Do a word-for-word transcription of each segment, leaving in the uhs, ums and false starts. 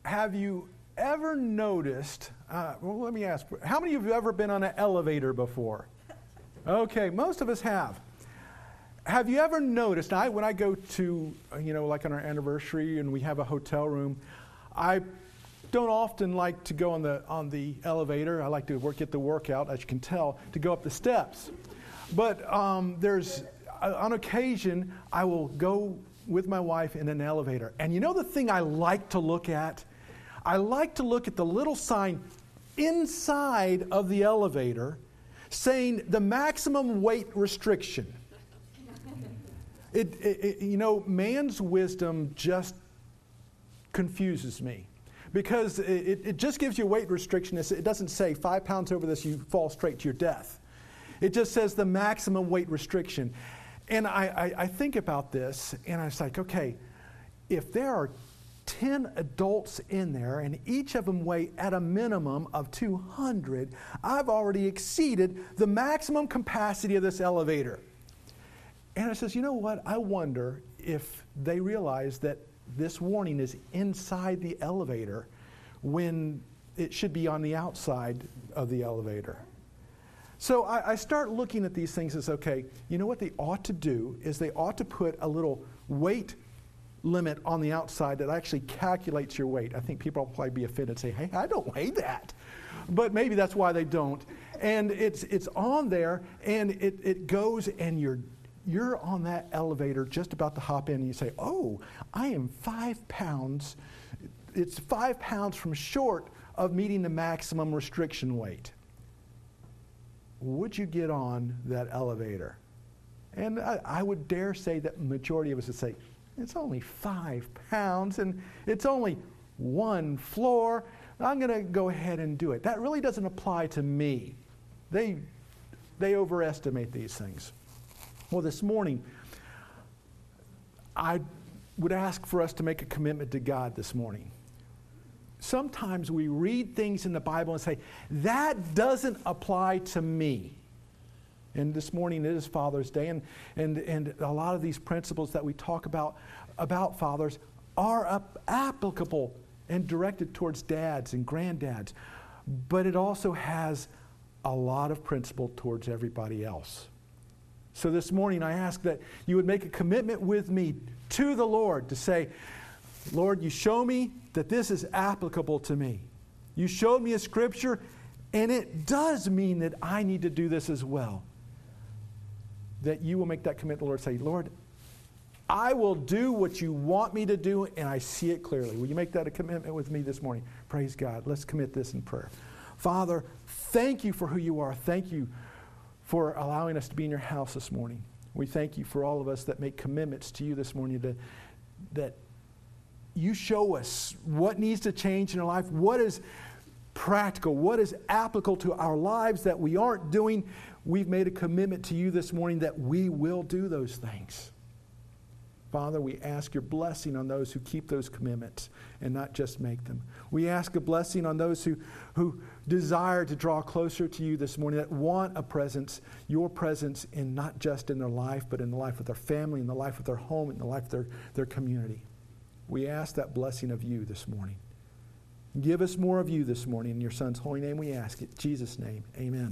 have you ever noticed, uh, well, let me ask, how many of you have ever been on an elevator before? Okay, most of us have. Have you ever noticed, I, when I go to, you know, like on our anniversary and we have a hotel room, I don't often like to go on the on the elevator. I like to work get the workout, as you can tell, to go up the steps. But um, there's, uh, on occasion, I will go with my wife in an elevator. And you know the thing I like to look at? I like to look at the little sign inside of the elevator saying the maximum weight restriction. It, it, it, you know, man's wisdom just confuses me because it, it just gives you a weight restriction. It doesn't say five pounds over this, you fall straight to your death. It just says the maximum weight restriction. And I, I, I think about this, and I was like, okay, if there are ten adults in there, and each of them weigh at a minimum of two hundred, I've already exceeded the maximum capacity of this elevator. And I says, you know what? I wonder if they realize that this warning is inside the elevator when it should be on the outside of the elevator. So I, I start looking at these things as, okay, you know what they ought to do is they ought to put a little weight limit on the outside that actually calculates your weight. I think people will probably be offended and say, hey, I don't weigh that. But maybe that's why they don't. And it's it's on there, and it, it goes, and you're You're on that elevator just about to hop in and you say, oh, I am five pounds. It's five pounds from short of meeting the maximum restriction weight. Would you get on that elevator? And I, I would dare say that the majority of us would say, it's only five pounds and it's only one floor. I'm going to go ahead and do it. That really doesn't apply to me. They, they overestimate these things. Well, this morning, I would ask for us to make a commitment to God this morning. Sometimes we read things in the Bible and say, that doesn't apply to me. And this morning it is Father's Day, and, and, and a lot of these principles that we talk about, about fathers are up, applicable and directed towards dads and granddads. But it also has a lot of principle towards everybody else. So this morning I ask that you would make a commitment with me to the Lord to say, Lord, you show me that this is applicable to me. You showed me a scripture, and it does mean that I need to do this as well. That you will make that commitment, Lord, say, Lord, I will do what you want me to do, and I see it clearly. Will you make that a commitment with me this morning? Praise God. Let's commit this in prayer. Father, thank you for who you are. Thank you for allowing us to be in your house this morning. We thank you for all of us that make commitments to you this morning, to, that you show us what needs to change in our life, what is practical, what is applicable to our lives that we aren't doing. We've made a commitment to you this morning that we will do those things. Father, we ask your blessing on those who keep those commitments and not just make them. We ask a blessing on those who, who desire to draw closer to you this morning, that want a presence, your presence, in not just in their life, but in the life of their family, in the life of their home, in the life of their, their community. We ask that blessing of you this morning. Give us more of you this morning. In your Son's holy name we ask it. In Jesus' name, amen.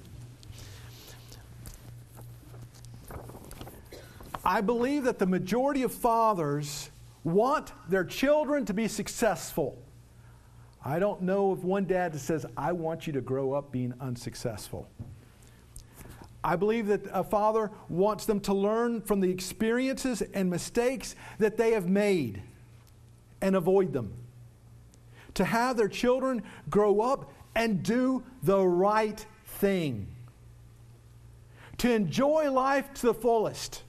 I believe that the majority of fathers want their children to be successful. I don't know of one dad that says, I want you to grow up being unsuccessful. I believe that a father wants them to learn from the experiences and mistakes that they have made and avoid them. To have their children grow up and do the right thing. To enjoy life to the fullest.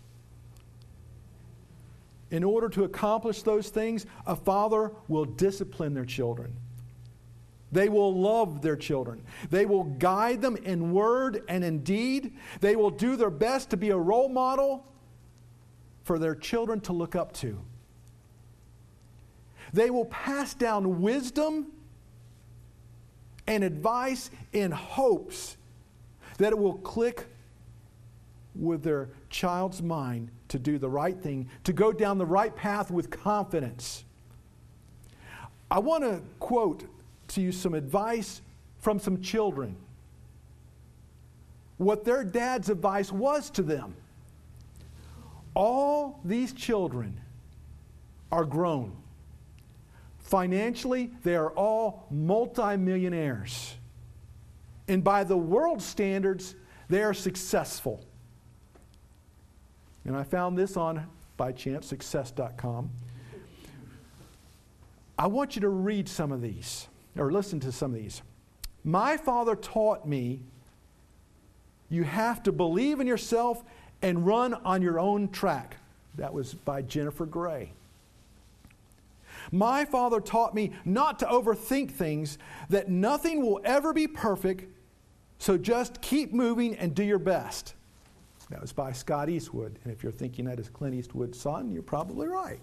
In order to accomplish those things, a father will discipline their children. They will love their children. They will guide them in word and in deed. They will do their best to be a role model for their children to look up to. They will pass down wisdom and advice in hopes that it will click with their child's mind to do the right thing, to go down the right path with confidence. I want to quote to you some advice from some children. What their dad's advice was to them. All these children are grown. Financially, they are all multimillionaires. And by the world standards, they are successful. And I found this on, by chance, success dot com. I want you to read some of these, or listen to some of these. My father taught me you have to believe in yourself and run on your own track. That was by Jennifer Gray. My father taught me not to overthink things, that nothing will ever be perfect, so just keep moving and do your best. That was by Scott Eastwood. And if you're thinking that is Clint Eastwood's son, you're probably right.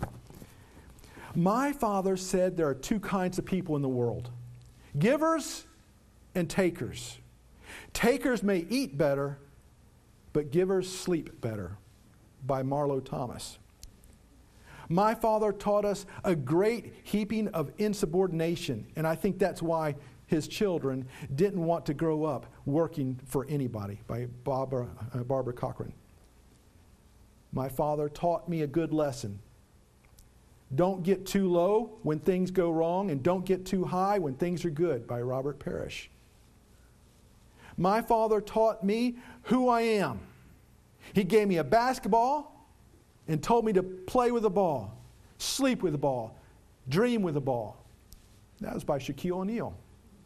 My father said there are two kinds of people in the world, givers and takers. Takers may eat better, but givers sleep better, by Marlo Thomas. My father taught us a great heaping of insubordination, and I think that's why his children didn't want to grow up working for anybody, by Barbara, uh, Barbara Cochran. My father taught me a good lesson. Don't get too low when things go wrong, and don't get too high when things are good, by Robert Parrish. My father taught me who I am. He gave me a basketball and told me to play with the ball, sleep with the ball, dream with the ball. That was by Shaquille O'Neal.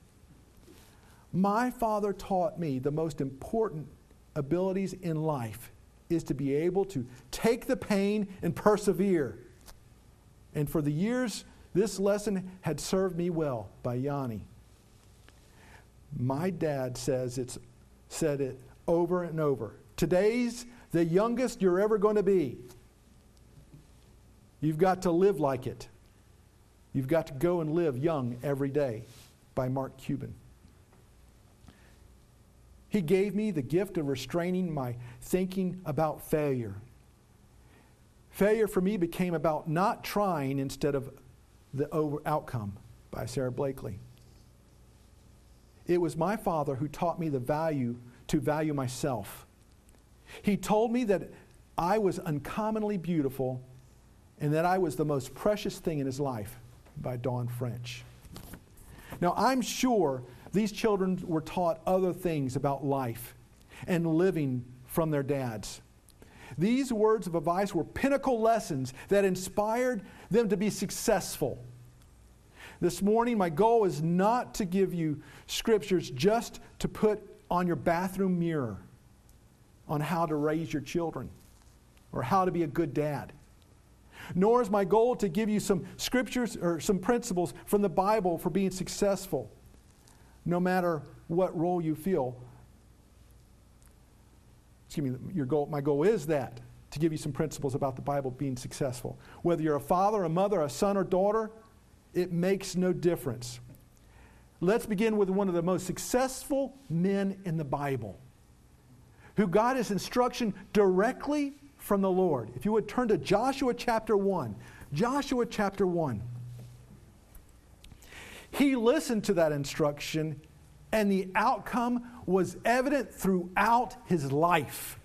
My father taught me the most important abilities in life is to be able to take the pain and persevere. And for the years, this lesson had served me well, by Yanni. My dad says it's said it over and over. Today's the youngest you're ever going to be. You've got to live like it. You've got to go and live young every day, by Mark Cuban. He gave me the gift of restraining my thinking about failure. Failure for me became about not trying instead of the over outcome, by Sarah Blakely. It was my father who taught me the value to value myself. He told me that I was uncommonly beautiful and that I was the most precious thing in his life, by Dawn French. Now, I'm sure these children were taught other things about life and living from their dads. These words of advice were pinnacle lessons that inspired them to be successful. This morning, my goal is not to give you scriptures just to put on your bathroom mirror on how to raise your children or how to be a good dad. Nor is my goal to give you some scriptures or some principles from the Bible for being successful, no matter what role you feel. Excuse me, your goal, my goal is that, to give you some principles about the Bible being successful. Whether you're a father, a mother, a son, or daughter, it makes no difference. Let's begin with one of the most successful men in the Bible, who got his instruction directly from the Lord. If you would turn to Joshua chapter one. Joshua chapter one. He listened to that instruction, and the outcome was evident throughout his life.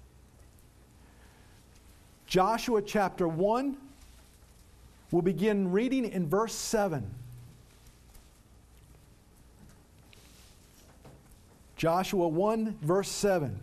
Joshua chapter one, we'll begin reading in verse seven. Joshua one, verse seven.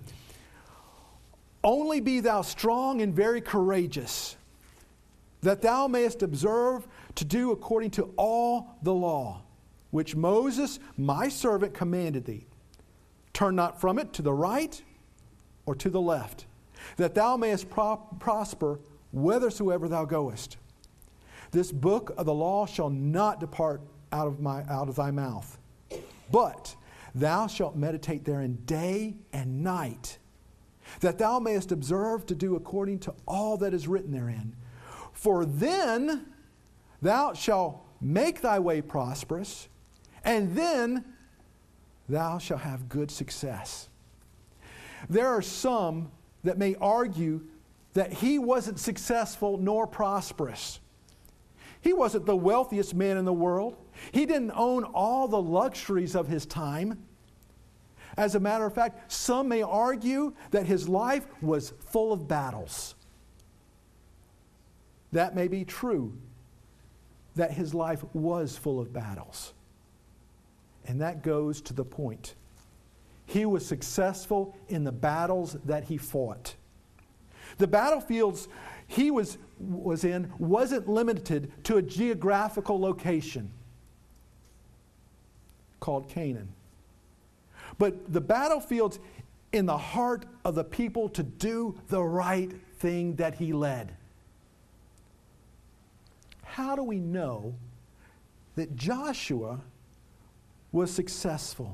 Only be thou strong and very courageous, that thou mayest observe to do according to all the law, which Moses, my servant, commanded thee. Turn not from it to the right or to the left, that thou mayest pro- prosper whithersoever thou goest. This book of the law shall not depart out of my out of thy mouth, but thou shalt meditate therein day and night, that thou mayest observe to do according to all that is written therein. For then thou shalt make thy way prosperous, and then thou shalt have good success. There are some that may argue that he wasn't successful nor prosperous. He wasn't the wealthiest man in the world. He didn't own all the luxuries of his time. As a matter of fact, some may argue that his life was full of battles. That may be true, that his life was full of battles. And that goes to the point. He was successful in the battles that he fought. The battlefields he was, was in wasn't limited to a geographical location called Canaan. But the battlefields in the heart of the people to do the right thing that he led. How do we know that Joshua was successful?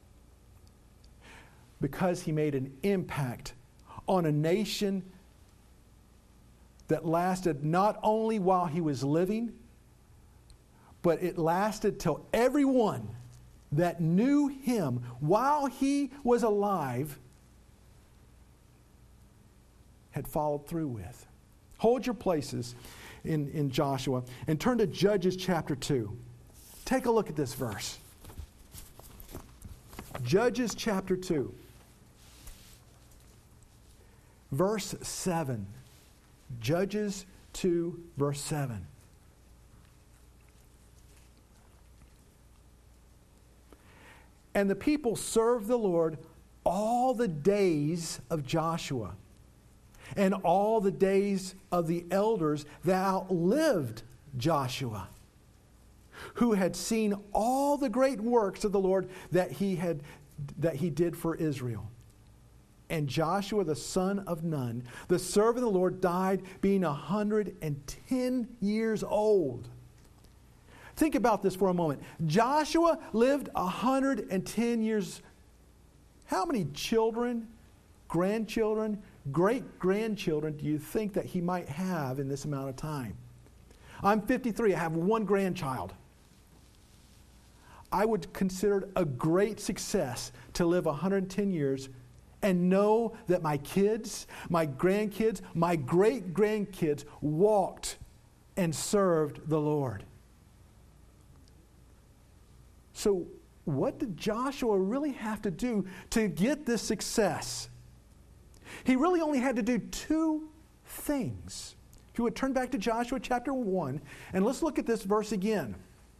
Because he made an impact on a nation that lasted not only while he was living, but it lasted till everyone that knew him while he was alive had followed through with. Hold your places in, in Joshua and turn to Judges chapter two. Take a look at this verse. Judges chapter two. Verse seven. Judges two, verse seven. And the people served the Lord all the days of Joshua and all the days of the elders that outlived Joshua, who had seen all the great works of the Lord that he had that he did for Israel. And Joshua the son of Nun, the servant of the Lord, died being a hundred and ten years old. Think about this for a moment. Joshua lived a hundred and ten years. How many children, grandchildren, great-grandchildren do you think that he might have in this amount of time? I'm fifty-three. I have one grandchild. I would consider it a great success to live one hundred ten years and know that my kids, my grandkids, my great-grandkids walked and served the Lord. So what did Joshua really have to do to get this success? He really only had to do two things. If you would turn back to Joshua chapter one, and let's look at this verse again.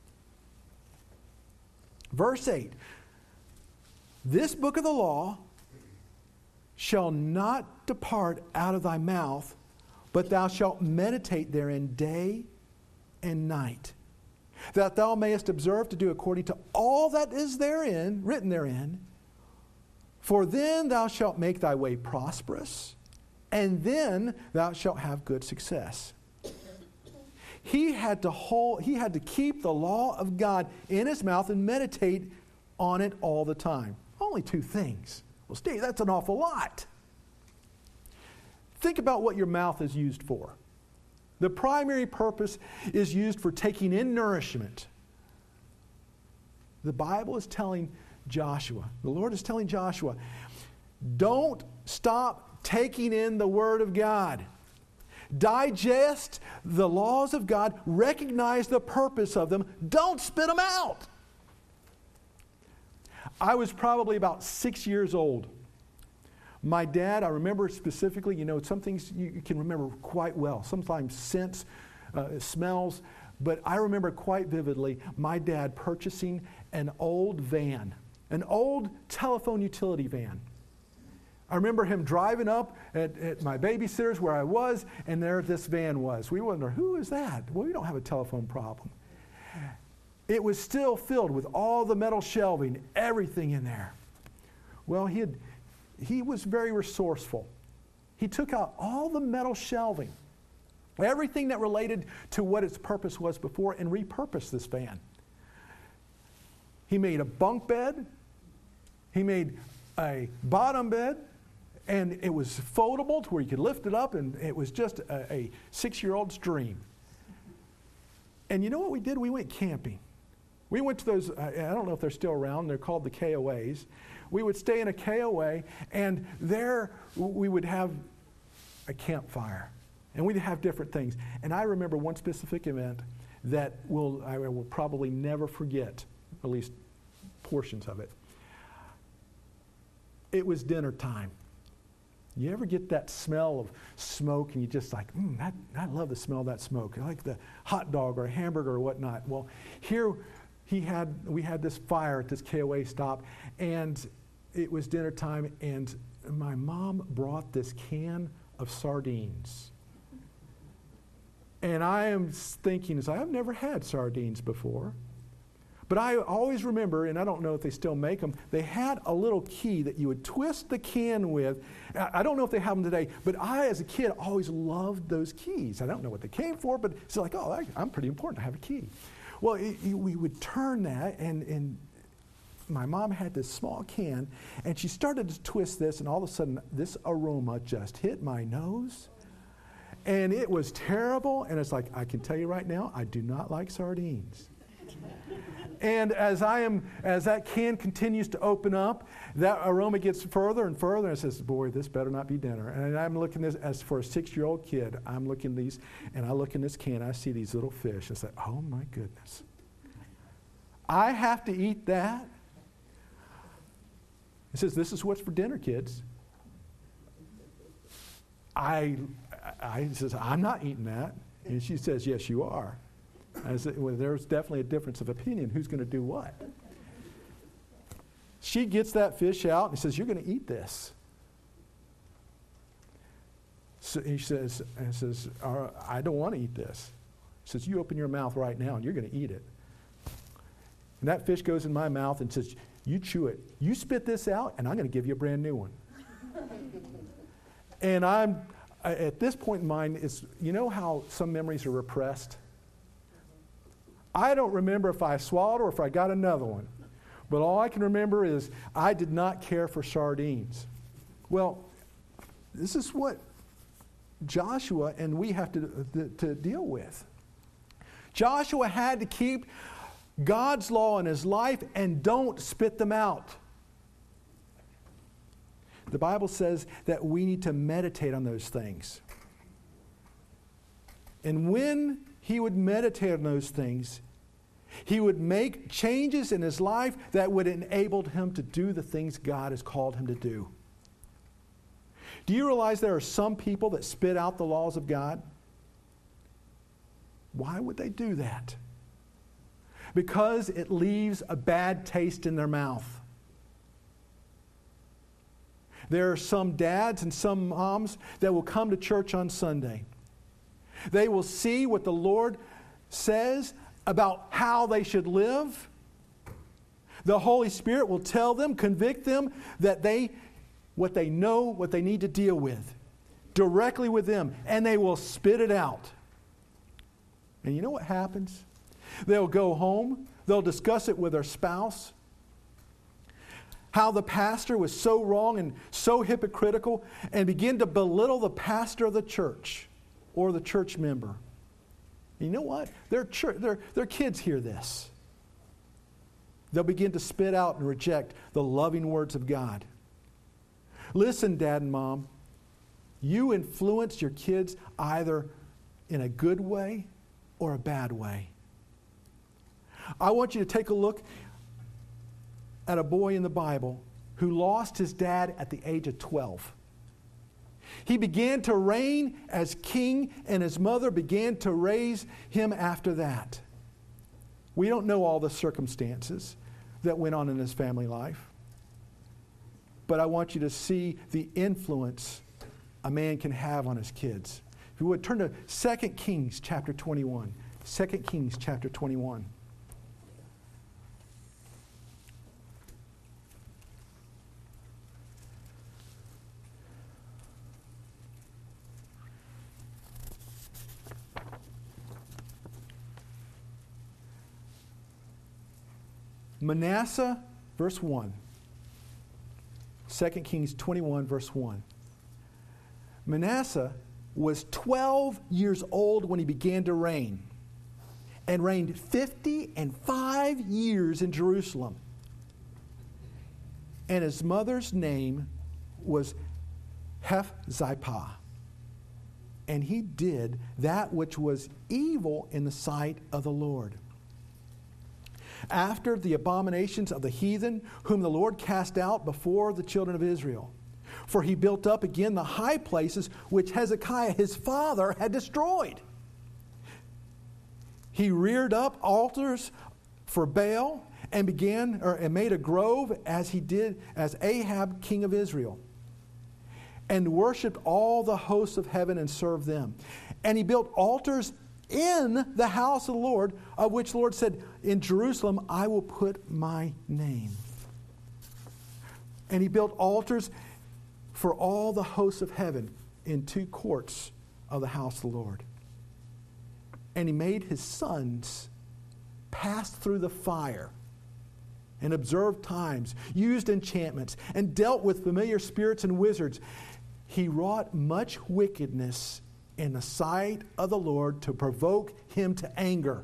Verse eight. This book of the law shall not depart out of thy mouth, but thou shalt meditate therein day and night, that thou mayest observe to do according to all that is therein, written therein. For then thou shalt make thy way prosperous, and then thou shalt have good success. He had to hold, he had to keep the law of God in his mouth and meditate on it all the time. Only two things. Well, Steve, that's an awful lot. Think about what your mouth is used for. The primary purpose is used for taking in nourishment. The Bible is telling Joshua, the Lord is telling Joshua, don't stop taking in the Word of God. Digest the laws of God. Recognize the purpose of them. Don't spit them out. I was probably about six years old. My dad, I remember specifically, you know, some things you can remember quite well. Sometimes scents, uh, smells. But I remember quite vividly my dad purchasing an old van, an old telephone utility van. I remember him driving up at, at my babysitter's where I was, and there this van was. We wondered, who is that? Well, we don't have a telephone problem. It was still filled with all the metal shelving, everything in there. Well, he had, he was very resourceful. He took out all the metal shelving, everything that related to what its purpose was before, and repurposed this van. He made a bunk bed. He made a bottom bed. And it was foldable to where you could lift it up, and it was just a, a six-year-old's dream. And you know what we did? We went camping. We went to those, I don't know if they're still around, they're called the K O As. We would stay in a K O A, and there we would have a campfire. And we'd have different things. And I remember one specific event that will I will probably never forget, at least portions of it. It was dinner time. You ever get that smell of smoke and you just like, mm, I, I love the smell of that smoke. I like the hot dog or a hamburger or whatnot. Well, here he had we had this fire at this K O A stop, and it was dinner time, and my mom brought this can of sardines. And I am thinking, I've never had sardines before. But I always remember, and I don't know if they still make them, they had a little key that you would twist the can with. I don't know if they have them today, but I, as a kid, always loved those keys. I don't know what they came for, but it's like, oh, I'm pretty important. I have a key. Well, it, it, we would turn that, and, and my mom had this small can, and she started to twist this, and all of a sudden, this aroma just hit my nose. And it was terrible, and it's like, I can tell you right now, I do not like sardines. And as I am, as that can continues to open up, that aroma gets further and further, and it says, boy, this better not be dinner. And I'm looking this, as for a six-year-old kid, I'm looking these, and I look in this can, I see these little fish. I say, oh my goodness. I have to eat that? It says, this is what's for dinner, kids. I, I says, I'm not eating that. And she says, yes, you are. I said, well, there's definitely a difference of opinion. Who's going to do what? She gets that fish out and says, you're going to eat this. So he says, and says, I don't want to eat this. He says, you open your mouth right now and you're going to eat it. And that fish goes in my mouth and says, you chew it. You spit this out and I'm going to give you a brand new one. And I'm, at this point in mind, it's, you know how some memories are repressed? I don't remember if I swallowed or if I got another one. But all I can remember is I did not care for sardines. Well, this is what Joshua and we have to, to, to deal with. Joshua had to keep God's law in his life and don't spit them out. The Bible says that we need to meditate on those things. And when he would meditate on those things, he would make changes in his life that would enable him to do the things God has called him to do. Do you realize there are some people that spit out the laws of God? Why would they do that? Because it leaves a bad taste in their mouth. There are some dads and some moms that will come to church on Sunday. They will see what the Lord says about how they should live. The Holy Spirit will tell them, convict them that they, what they know, what they need to deal with, directly with them, and they will spit it out. And you know what happens? They'll go home, they'll discuss it with their spouse, how the pastor was so wrong and so hypocritical, and begin to belittle the pastor of the church or the church member. You know what? Their, church, their, their kids hear this. They'll begin to spit out and reject the loving words of God. Listen, Dad and Mom, you influence your kids either in a good way or a bad way. I want you to take a look at a boy in the Bible who lost his dad at the age of twelve. He began to reign as king, and his mother began to raise him after that. We don't know all the circumstances that went on in his family life, but I want you to see the influence a man can have on his kids. If you would, turn to Second Kings chapter twenty-one. Second Kings chapter twenty-one. Manasseh, verse one. Second Kings twenty-one, verse one. Manasseh was twelve years old when he began to reign, and reigned fifty and five years in Jerusalem. And his mother's name was Hephzibah. and he did that which was evil in the sight of the Lord. After the abominations of the heathen, whom the Lord cast out before the children of Israel. For he built up again the high places which Hezekiah his father had destroyed. He reared up altars for Baal and began or and made a grove as he did as Ahab king of Israel, and worshipped all the hosts of heaven and served them. And he built altars in the house of the Lord, of which the Lord said, in Jerusalem I will put my name. And he built altars for all the hosts of heaven in two courts of the house of the Lord. And he made his sons pass through the fire and observed times, used enchantments, and dealt with familiar spirits and wizards. He wrought much wickedness in the sight of the Lord to provoke him to anger.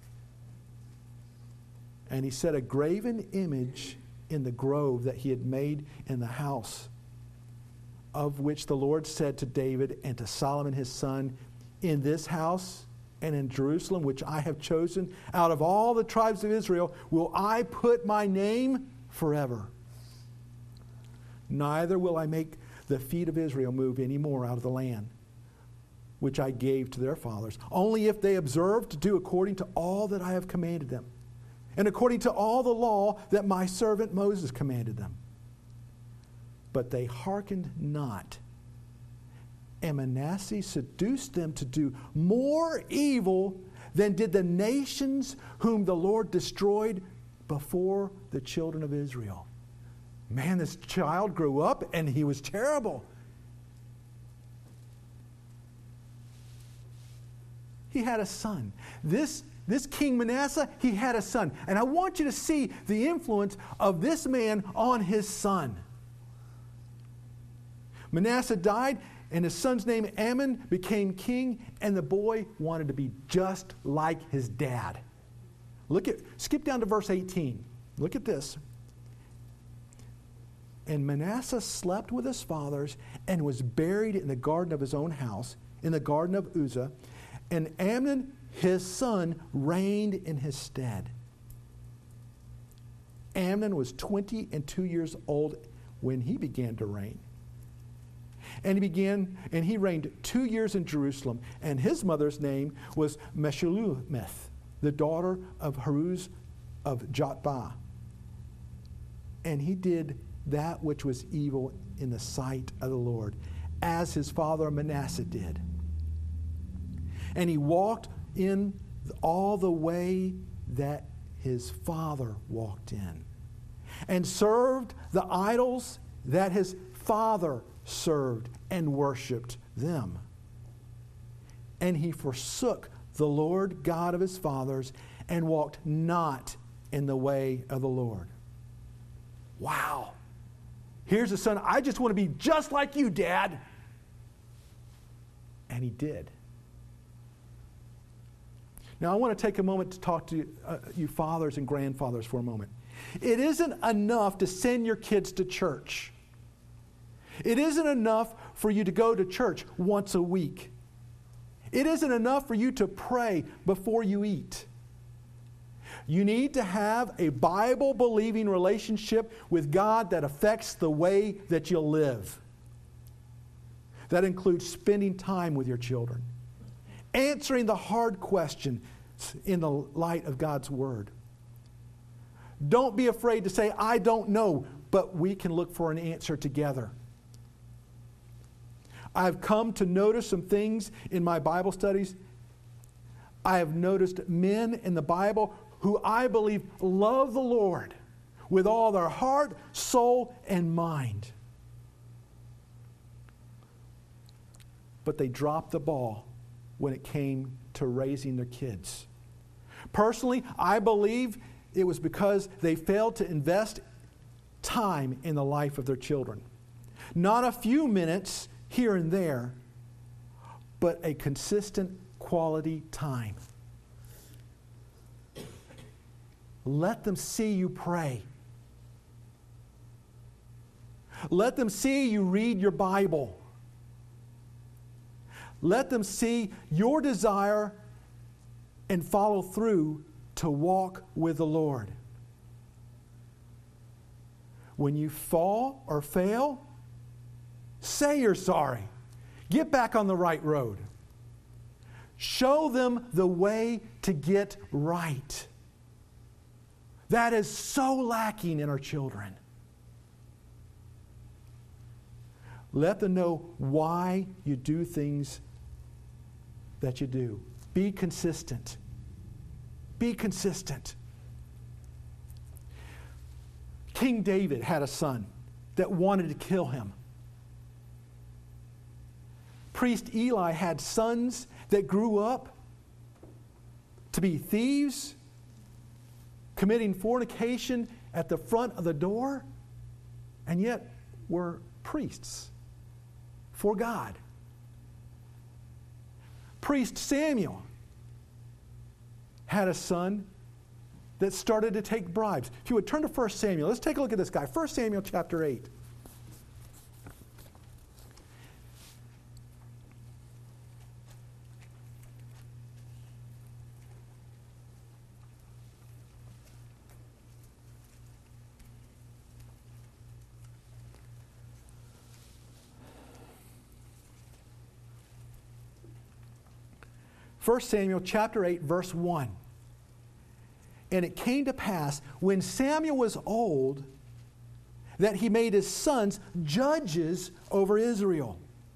And he set a graven image in the grove that he had made in the house, of which the Lord said to David and to Solomon his son, in this house and in Jerusalem, which I have chosen, out of all the tribes of Israel, will I put my name forever. Neither will I make the feet of Israel move any more out of the land which I gave to their fathers, only if they observe to do according to all that I have commanded them, and according to all the law that my servant Moses commanded them. But they hearkened not, and Manasseh seduced them to do more evil than did the nations whom the Lord destroyed before the children of Israel. Man, this child grew up and he was terrible. He had a son. This, this King Manasseh, he had a son. And I want you to see the influence of this man on his son. Manasseh died, and his son's name Amon became king, and the boy wanted to be just like his dad. Look at, skip down to verse eighteen. Look at this. And Manasseh slept with his fathers and was buried in the garden of his own house, in the garden of Uzzah. And Amnon, his son, reigned in his stead. Amnon was twenty and two years old when he began to reign. And he began, and he reigned two years in Jerusalem. And his mother's name was Meshullemeth, the daughter of Haruz of Jotbah. And he did that which was evil in the sight of the Lord, as his father Manasseh did. And he walked in all the way that his father walked in, and served the idols that his father served and worshipped them. And he forsook the Lord God of his fathers and walked not in the way of the Lord. Wow. Here's a son, I just want to be just like you, Dad. And he did. Now, I want to take a moment to talk to you, uh, you fathers and grandfathers for a moment. It isn't enough to send your kids to church. It isn't enough for you to go to church once a week. It isn't enough for you to pray before you eat. You need to have a Bible-believing relationship with God that affects the way that you'll live. That includes spending time with your children, answering the hard questions in the light of God's Word. Don't be afraid to say, I don't know, but we can look for an answer together. I've come to notice some things in my Bible studies. I have noticed men in the Bible who I believe love the Lord with all their heart, soul, and mind. But they dropped the ball when it came to raising their kids. Personally, I believe it was because they failed to invest time in the life of their children. Not a few minutes here and there, but a consistent quality time. Let them see you pray. Let them see you read your Bible. Let them see your desire and follow through to walk with the Lord. When you fall or fail, say you're sorry. Get back on the right road. Show them the way to get right. That is so lacking in our children. Let them know why you do things that you do. Be consistent. Be consistent. King David had a son that wanted to kill him. Priest Eli had sons that grew up to be thieves, committing fornication at the front of the door, and yet were priests for God. Priest Samuel had a son that started to take bribes. If you would turn to First Samuel, let's take a look at this guy. First Samuel chapter eight. First Samuel chapter eight, verse one. And it came to pass, when Samuel was old, that he made his sons judges over Israel.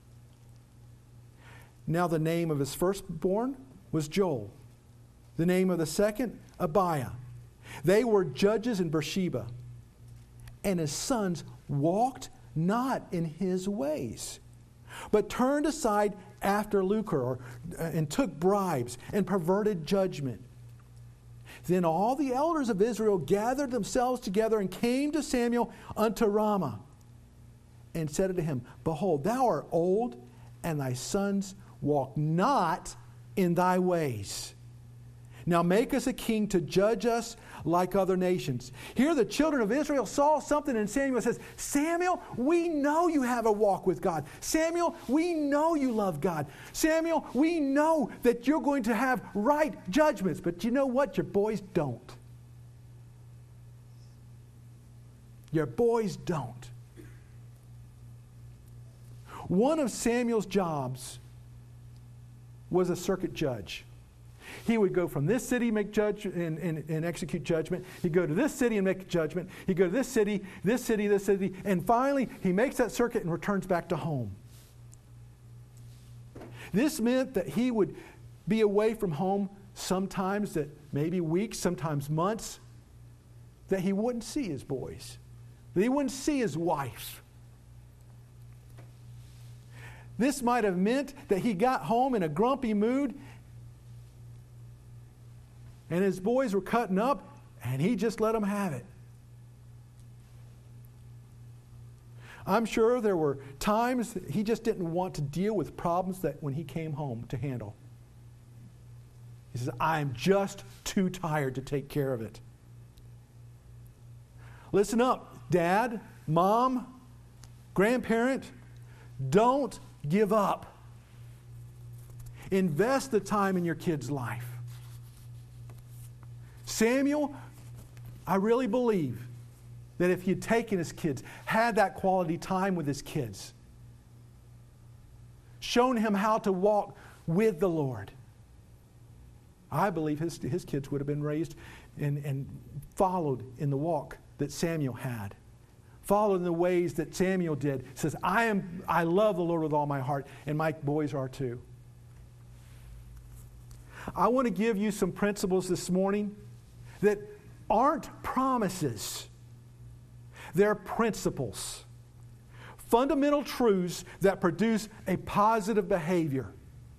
Now the name of his firstborn was Joel. The name of the second, Abiah. They were judges in Beersheba. And his sons walked not in his ways, but turned aside after lucre, or, uh, and took bribes, and perverted judgment. Then all the elders of Israel gathered themselves together and came to Samuel unto Ramah, and said unto him, Behold, thou art old, and thy sons walk not in thy ways. Now make us a king to judge us like other nations. Here the children of Israel saw something, and Samuel says, Samuel, we know you have a walk with God. Samuel, we know you love God. Samuel, we know that you're going to have right judgments. But you know what? Your boys don't. Your boys don't. One of Samuel's jobs was a circuit judge. He would go from this city, make judge and, and, and execute judgment. He'd go to this city and make judgment. He'd go to this city, this city, this city. And finally, he makes that circuit and returns back to home. This meant that he would be away from home sometimes, that maybe weeks, sometimes months, that he wouldn't see his boys, that he wouldn't see his wife. This might have meant that he got home in a grumpy mood, and his boys were cutting up, and he just let them have it. I'm sure there were times that he just didn't want to deal with problems that when he came home to handle. He says, I'm just too tired to take care of it. Listen up, Dad, Mom, grandparent, don't give up. Invest the time in your kid's life. Samuel, I really believe that if he'd taken his kids, had that quality time with his kids, shown him how to walk with the Lord, I believe his, his kids would have been raised and, and followed in the walk that Samuel had. Followed in the ways that Samuel did. Says, I am I love the Lord with all my heart, and my boys are too. I want to give you some principles this morning that aren't promises. They're principles. Fundamental truths that produce a positive behavior,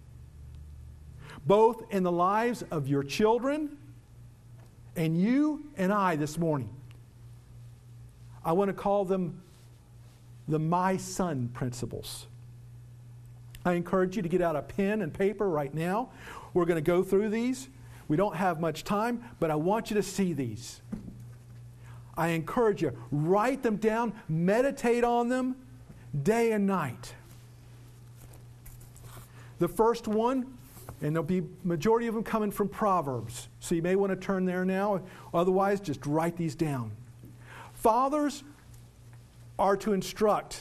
both in the lives of your children and you and I this morning. I want to call them the My Son principles. I encourage you to get out a pen and paper right now. We're going to go through these. We don't have much time, but I want you to see these. I encourage you, write them down, meditate on them day and night. The first one, and there'll be majority of them coming from Proverbs. So you may want to turn there now. Otherwise, just write these down. Fathers are to instruct.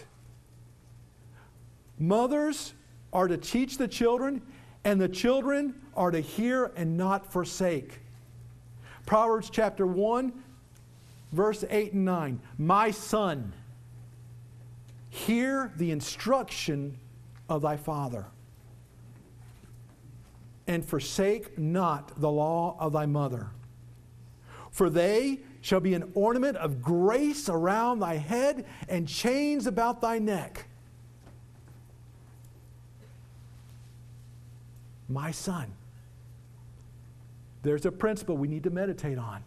Mothers are to teach the children, and the children are to hear and not forsake. Proverbs chapter one, verse eight and nine. My son, hear the instruction of thy father, and forsake not the law of thy mother. For they shall be an ornament of grace around thy head, and chains about thy neck. My son. There's a principle we need to meditate on.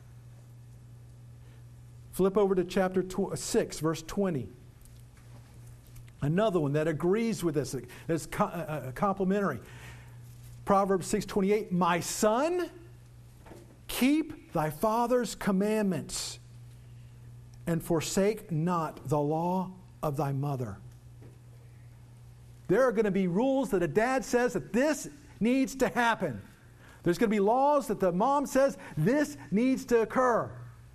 Flip over to chapter six, verse twenty. Another one that agrees with this, that's complementary. Proverbs six twenty-eight, my son, keep thy father's commandments, and forsake not the law of thy mother. There are going to be rules that a dad says that this needs to happen. There's going to be laws that the mom says this needs to occur.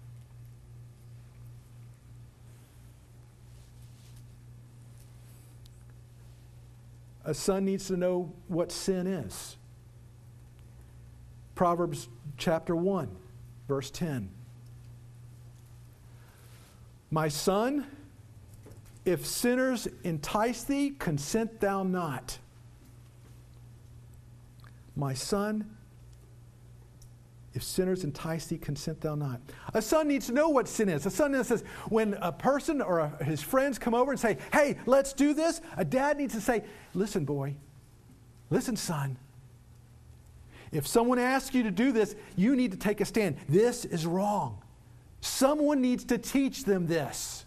A son needs to know what sin is. Proverbs chapter one, verse ten. My son, if sinners entice thee, consent thou not. My son, if sinners entice thee, consent thou not. A son needs to know what sin is. A son says, when a person or a, his friends come over and say, hey, let's do this, a dad needs to say, listen, boy, listen, son. If someone asks you to do this, you need to take a stand. This is wrong. Someone needs to teach them this.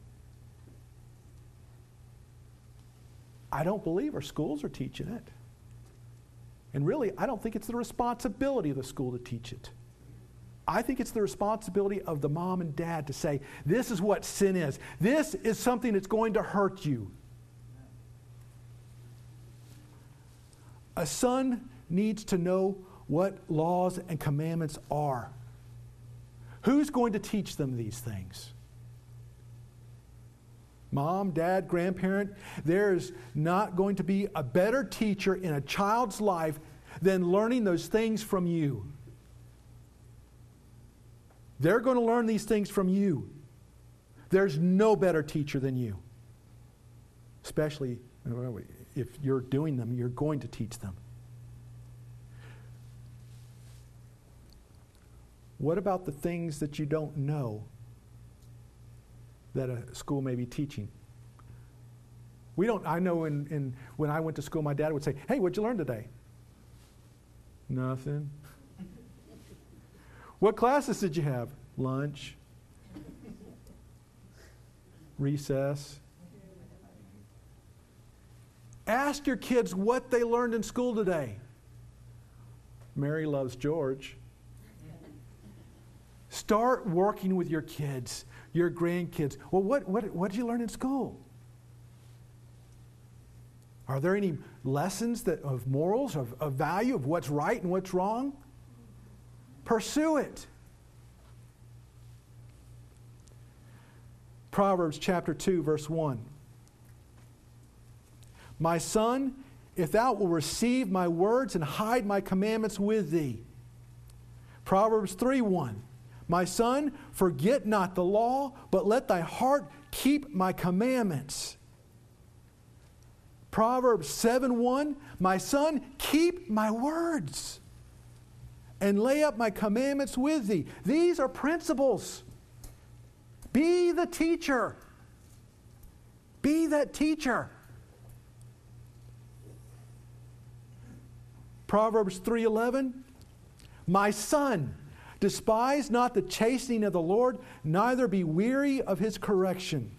I don't believe our schools are teaching it. And really, I don't think it's the responsibility of the school to teach it. I think it's the responsibility of the mom and dad to say, this is what sin is. This is something that's going to hurt you. A son needs to know what laws and commandments are. Who's going to teach them these things? Mom, dad, grandparent, there's not going to be a better teacher in a child's life than learning those things from you. They're going to learn these things from you. There's no better teacher than you. Especially if you're doing them, you're going to teach them. What about the things that you don't know that a school may be teaching? We don't, I know in, in when I went to school, my dad would say, hey, what'd you learn today? Nothing. What classes did you have? Lunch. Recess. Ask your kids what they learned in school today. Mary loves George. Start working with your kids, your grandkids. Well, what, what, what did you learn in school? Are there any lessons that, of morals, of, of value, of what's right and what's wrong? Pursue it. Proverbs chapter two, verse one. My son, if thou wilt receive my words and hide my commandments with thee. Proverbs three one. My son, forget not the law, but let thy heart keep my commandments. Proverbs seven one. My son, keep my words and lay up my commandments with thee. These are principles. Be the teacher. Be that teacher. Proverbs three eleven. My son, despise not the chastening of the Lord, neither be weary of his correction.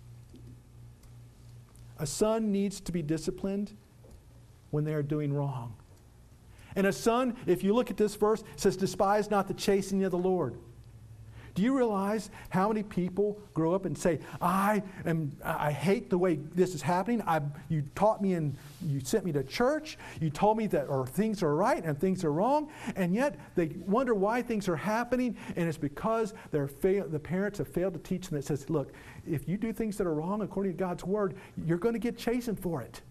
A son needs to be disciplined when they are doing wrong. And a son, if you look at this verse, says, despise not the chastening of the Lord. Do you realize how many people grow up and say, I am, I hate the way this is happening. I, you taught me and you sent me to church. You told me that or things are right and things are wrong. And yet they wonder why things are happening. And it's because they're fail, the parents have failed to teach them that says, look, if you do things that are wrong according to God's word, you're going to get chastened for it.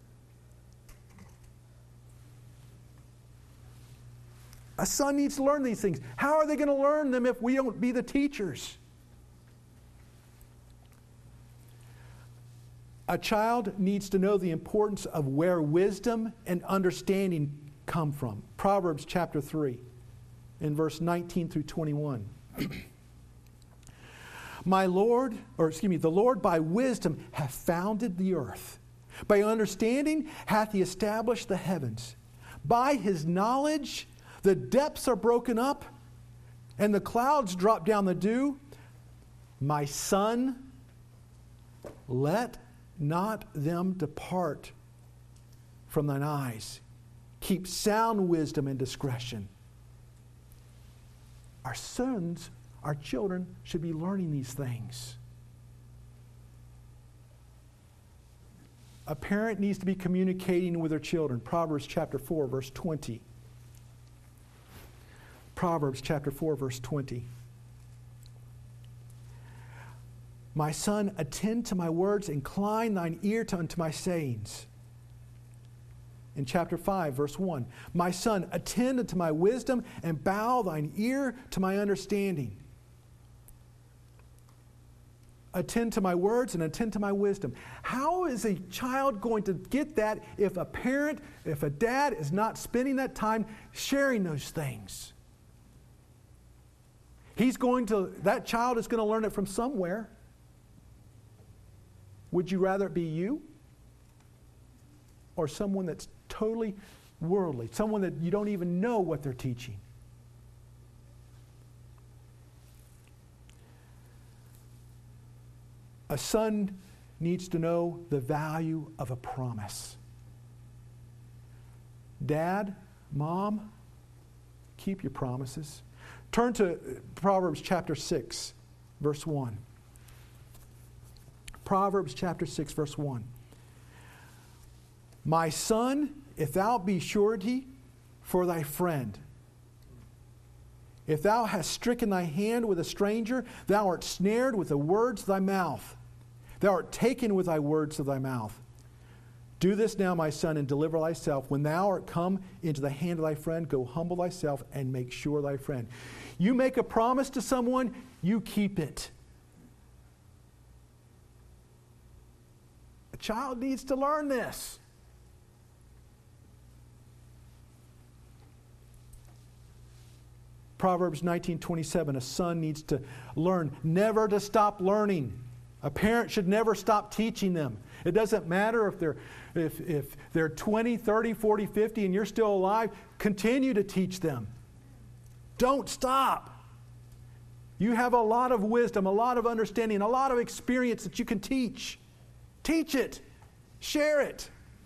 A son needs to learn these things. How are they going to learn them if we don't be the teachers? A child needs to know the importance of where wisdom and understanding come from. Proverbs chapter three, in verse nineteen through twenty-one. My Lord, or excuse me, the Lord by wisdom hath founded the earth. By understanding hath he established the heavens. By his knowledge the depths are broken up, and the clouds drop down the dew. My son, let not them depart from thine eyes. Keep sound wisdom and discretion. Our sons, our children, should be learning these things. A parent needs to be communicating with their children. Proverbs chapter four, verse twenty. Proverbs chapter four, verse twenty. My son, attend to my words, incline thine ear to unto my sayings. In chapter five, verse one. My son, attend unto my wisdom, and bow thine ear to my understanding. Attend to my words and attend to my wisdom. How is a child going to get that if a parent, if a dad is not spending that time sharing those things? He's going to, that child is going to learn it from somewhere. Would you rather it be you or someone that's totally worldly, someone that you don't even know what they're teaching? A son needs to know the value of a promise. Dad, Mom, keep your promises. Turn to Proverbs chapter six, verse one. Proverbs chapter six, verse one. My son, if thou be surety for thy friend, if thou hast stricken thy hand with a stranger, thou art snared with the words of thy mouth. Thou art taken with thy words of thy mouth. Do this now, my son, and deliver thyself. When thou art come into the hand of thy friend, go humble thyself and make sure thy friend. You make a promise to someone, you keep it. A child needs to learn this. Proverbs nineteen twenty-seven, a son needs to learn never to stop learning. A parent should never stop teaching them. It doesn't matter if they're if, if they're twenty, thirty, forty, fifty and you're still alive, continue to teach them. Don't stop. You have a lot of wisdom, a lot of understanding, a lot of experience that you can teach. Teach it. Share it.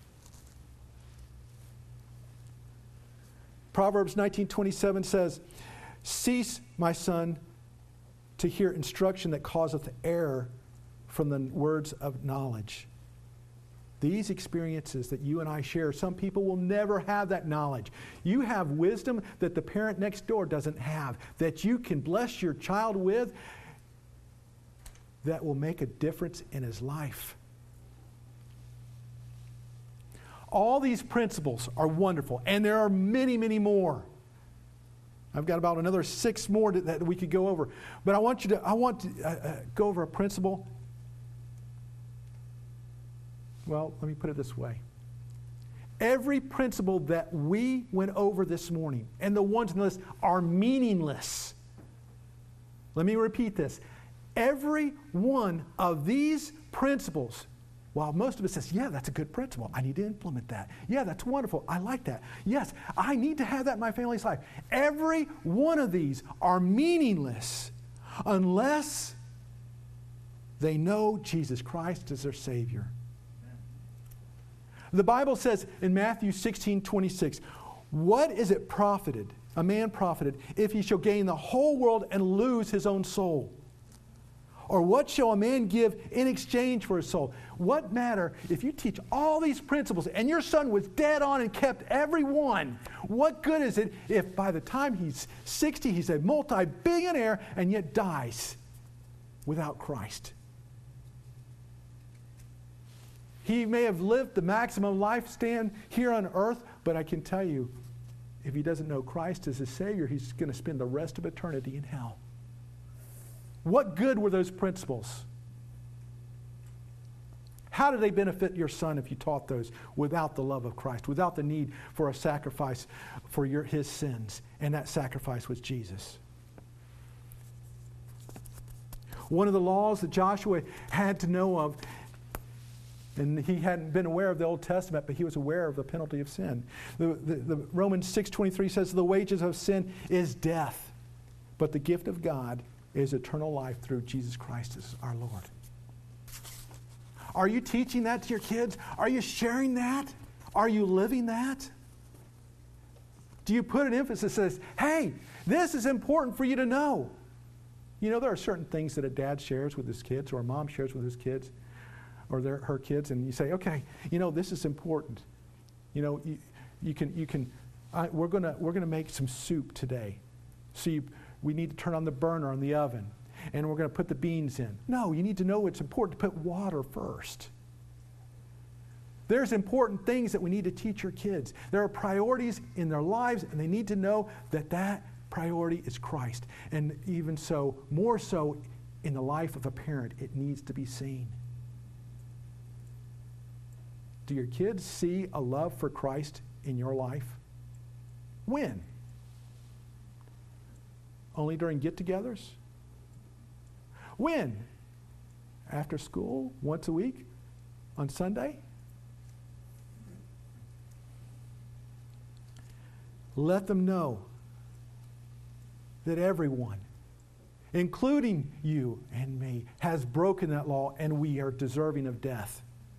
Proverbs nineteen twenty-seven says, cease, my son, to hear instruction that causeth error from the words of knowledge. These experiences that you and I share, some people will never have that knowledge. You have wisdom that the parent next door doesn't have, that you can bless your child with, that will make a difference in his life. All these principles are wonderful, and there are many, many more. I've got about another six more that, that we could go over. But I want you to, I want to uh, uh, go over a principle. Well, let me put it this way. Every principle that we went over this morning, and the ones in the list, are meaningless. Let me repeat this. Every one of these principles, while most of us says, yeah, that's a good principle. I need to implement that. Yeah, that's wonderful. I like that. Yes, I need to have that in my family's life. Every one of these are meaningless unless they know Jesus Christ as their Savior. The Bible says in Matthew sixteen twenty-six, what is it profited a man profited if he shall gain the whole world and lose his own soul? Or what shall a man give in exchange for his soul? What matter if you teach all these principles and your son was dead on and kept every one? What good is it if by the time he's sixty, he's a multi-billionaire and yet dies without Christ? He may have lived the maximum lifespan here on earth, but I can tell you, if he doesn't know Christ as his Savior, he's going to spend the rest of eternity in hell. What good were those principles? How did they benefit your son if you taught those without the love of Christ, without the need for a sacrifice for your, his sins? And that sacrifice was Jesus. One of the laws that Joshua had to know of, and he hadn't been aware of the Old Testament, but he was aware of the penalty of sin. The, the, the Romans six twenty-three says, the wages of sin is death, but the gift of God is eternal life through Jesus Christ as our Lord. Are you teaching that to your kids? Are you sharing that? Are you living that? Do you put an emphasis that says, hey, this is important for you to know? You know, there are certain things that a dad shares with his kids or a mom shares with his kids or their, her kids, and you say, okay, you know, this is important. You know, you, you can, you can, I, we're gonna, we're gonna make some soup today. So you, we need to turn on the burner on the oven, and we're going to put the beans in. No, you need to know it's important to put water first. There's important things that we need to teach your kids. There are priorities in their lives, and they need to know that that priority is Christ. And even so, more so in the life of a parent, it needs to be seen. Do your kids see a love for Christ in your life? When? Only during get-togethers? When? After school? Once a week? On Sunday? Let them know that everyone, including you and me, has broken that law and we are deserving of death.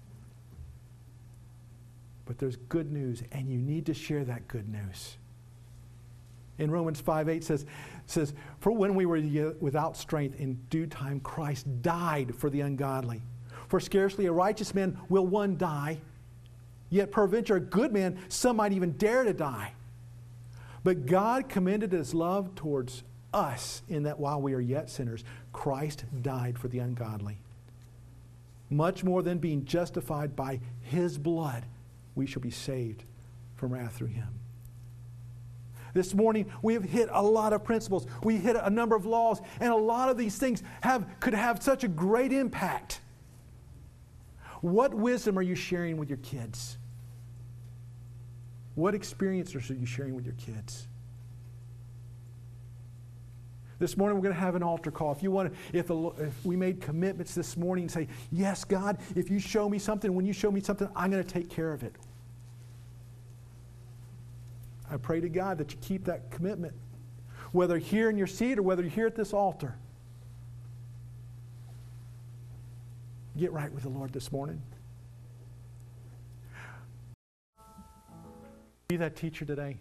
But there's good news, and you need to share that good news. In Romans five eight says, says, for when we were without strength, in due time Christ died for the ungodly. For scarcely a righteous man will one die, yet peradventure a good man, some might even dare to die. But God commended his love towards us in that while we are yet sinners, Christ died for the ungodly. Much more than being justified by his blood, we shall be saved from wrath through him. This morning, we have hit a lot of principles. We hit a number of laws, and a lot of these things have could have such a great impact. What wisdom are you sharing with your kids? What experiences are you sharing with your kids? This morning, we're going to have an altar call. If you want to, if, the, if we made commitments this morning and say, yes, God, if you show me something, when you show me something, I'm going to take care of it. I pray to God that you keep that commitment, whether here in your seat or whether you're here at this altar. Get right with the Lord this morning. Be that teacher today.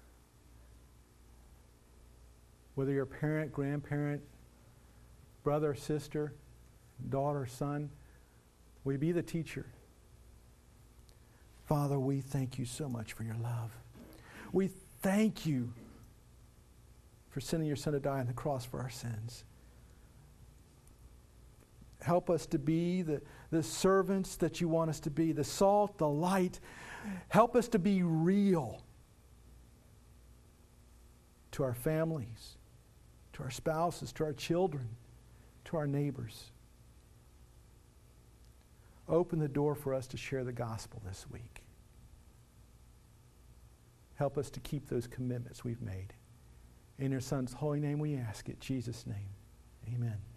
Whether you're a parent, grandparent, brother, sister, daughter, son, will you be the teacher? Father, we thank you so much for your love. We thank you for sending your Son to die on the cross for our sins. Help us to be the, the servants that you want us to be, the salt, the light. Help us to be real to our families, to our spouses, to our children, to our neighbors. Open the door for us to share the gospel this week. Help us to keep those commitments we've made. In your Son's holy name we ask it, Jesus' name. Amen.